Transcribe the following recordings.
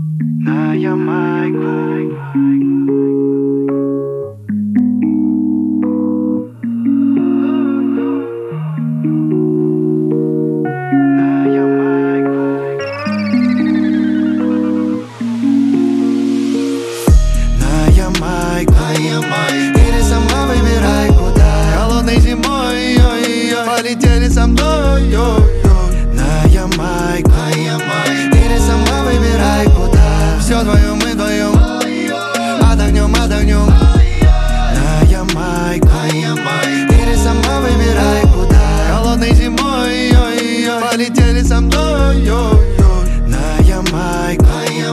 на Ямайку. Или сама выбирай куда. Холодной зимой, полетели со мной, на Ямайку. Или сама выбирай куда. Все вдвоем, мы вдвоем, отдохнем, отдохнем, на Ямайку. Или сама выбирай куда. Холодной зимой, полетели со мной, на Ямайку.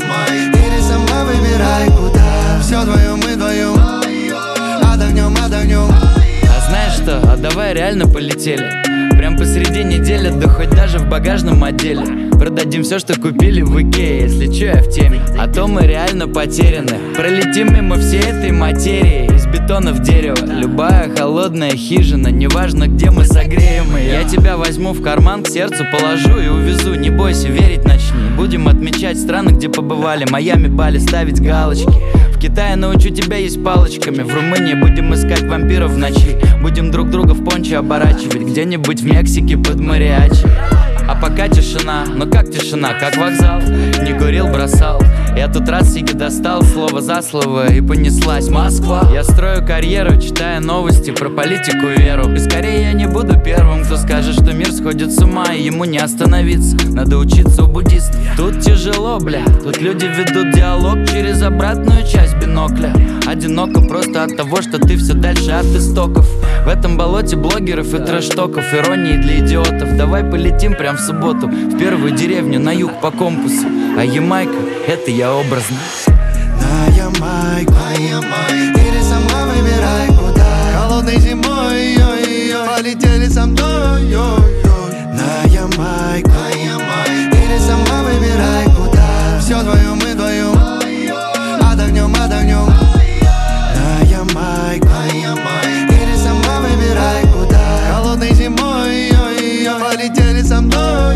Или сама выбирай куда. Все вдвоем, мы вдвоем, отдохнем, отдохнем. А знаешь что, а давай реально полетели. Прям посреди недели, да хоть даже в багажном отделе. Продадим все, что купили в Икее, если чё, я в теме. А то мы реально потеряны. Пролетим мимо всей этой материи. Из бетона в дерево. Любая холодная хижина, неважно где мы согреем ее. Я тебя возьму в карман, к сердцу положу и увезу. Не бойся, верить начни. Будем отмечать страны, где побывали. Майами, Бали, ставить галочки. В Китае научу тебя есть палочками. В Румынии будем искать вампиров в ночи. Будем друг друга в пончо оборачивать. Где-нибудь в Мексике под мариачи. А пока тишина, ну как тишина, как вокзал. Не курил, бросал. Я тут раз сиги достал, слово за слово, и понеслась Москва. Я строю карьеру, читая новости про политику и веру. И скорее я не буду первым, кто скажет, что мир сходит с ума, и ему не остановиться. Надо учиться у буддистов. Тут тяжело, бля, тут люди ведут диалог через обратную часть бинокля. Одиноко просто от того, что ты все дальше от истоков. В этом болоте блогеров и трэш-токов, иронии для идиотов. Давай полетим прям в субботу в первую деревню на юг по компасу. А Ямайка, это я образно. На Ямайку. Или сама выбирай куда. Холодной зимой, полетели со мной, на Ямайку. Или сама выбирай куда. Все вдвоем, мы вдвоем, отдохнем, отдохнем, на Ямайку. Или сама выбирай куда. Холодной зимой, полетели со мной,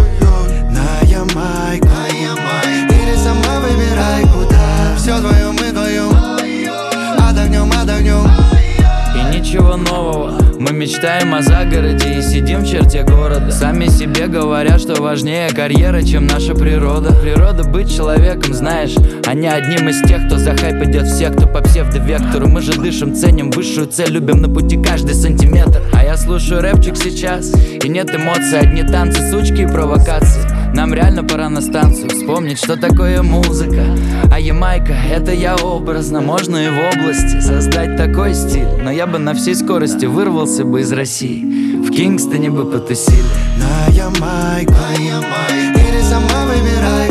на Ямайку. Или сама выбирай куда. Все вдвоем, мы вдвоем, отдохнем, отдохнем. И ничего нового, мы мечтаем о загороде и сидим в черте города. Сами себе говорят, что важнее карьера, чем наша природа. Природа быть человеком, знаешь, а не одним из тех, кто за хайп идет в секту по псевдовектору. Мы же дышим, ценим высшую цель, любим на пути каждый сантиметр. А я слушаю рэпчик сейчас, и нет эмоций, одни танцы, сучки и провокации. Нам реально пора на станцию вспомнить, что такое музыка. А Ямайка, это я образно. Можно и в области создать такой стиль. Но я бы на всей скорости вырвался бы из России. В Кингстоне бы потусили. На Ямайку. Или сама выбирай